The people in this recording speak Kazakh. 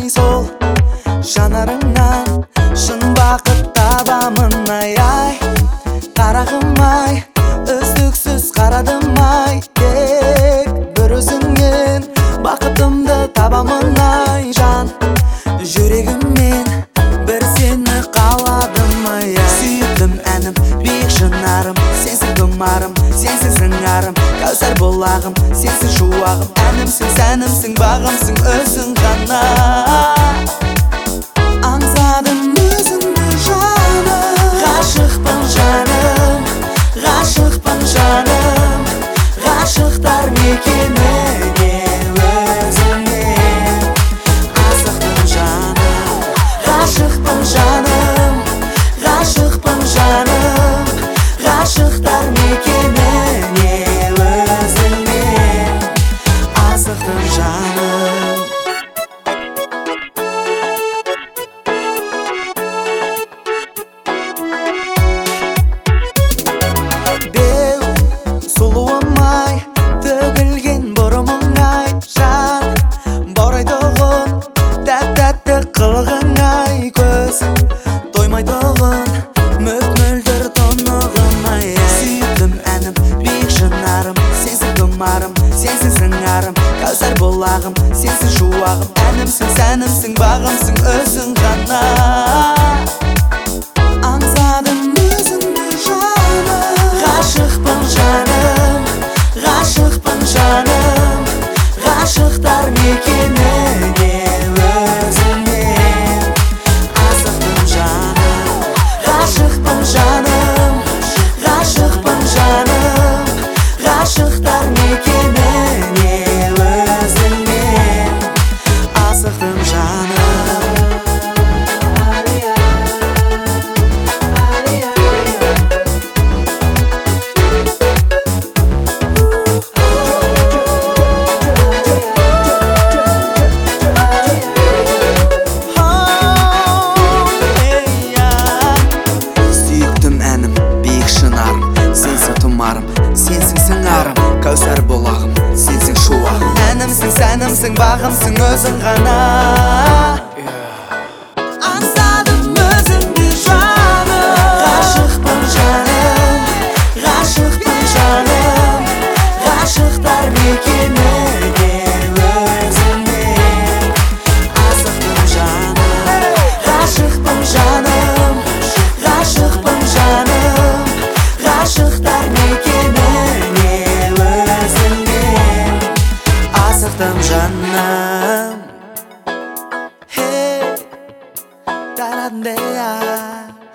сол жанарыңнан шын бақыт табамын ай қарағым ай үздіксіз қарадым ай тек бір өзіңнен бақытымды табамын ай жан жүрегіммен бір сені қаладым ай сүйіктім әнім биік шынарым сенсің тұмарым сенсің сыңарым кәусар бұлағым сенсің шуағым әнімсің сәнімсің бағымсың өзің ғана аңсадым өзіңді жаным ғашықпын жаным ғашықпын жаным ғашықтар мекеніне өзіңнен асықтым жаным ғашықпын жаным ғашықпын жаным ғашықтар мекеніне өзіңнен асықтым жаным беу сұлуым ай төгілген бұрымың ай жан баурайтұғын тәп-тәтті қылығың ай көз тоймайтұғын мөп-мөлдір тұнығым ай сүйіктім әнім биік шынарым сенсің тұмарым сенсің сыңарым кәусар бұлағым сенсің шуағым әнімсің сәнімсің бағымсың өзің ғана аңсадым өзіңді жаным ғашықпын жаным ғашықпын жаным ғашықтар мекеніне өзіңнен асықтым жаным ғашықпын жаным ғашықпын жаным ғашықтар мекеніне өзіңнен асықтым жаным сүйіктім әнім биік шынарым сенсің тұмарым сенсің сыңарым кәусар бұлағым сенсің шуағым әнімсің сәнімсің бағымсың өзің ғана аңсадым өзіңді жаным ғашықпын жаным ғашықпын жаным ғашықтар мекеніне өзіңнен асықтым жаным ғашықпын жаным ғашықпын жаным ғашықтар мекеніне өзіңнен асықтым жаным hey, da-da-da-da.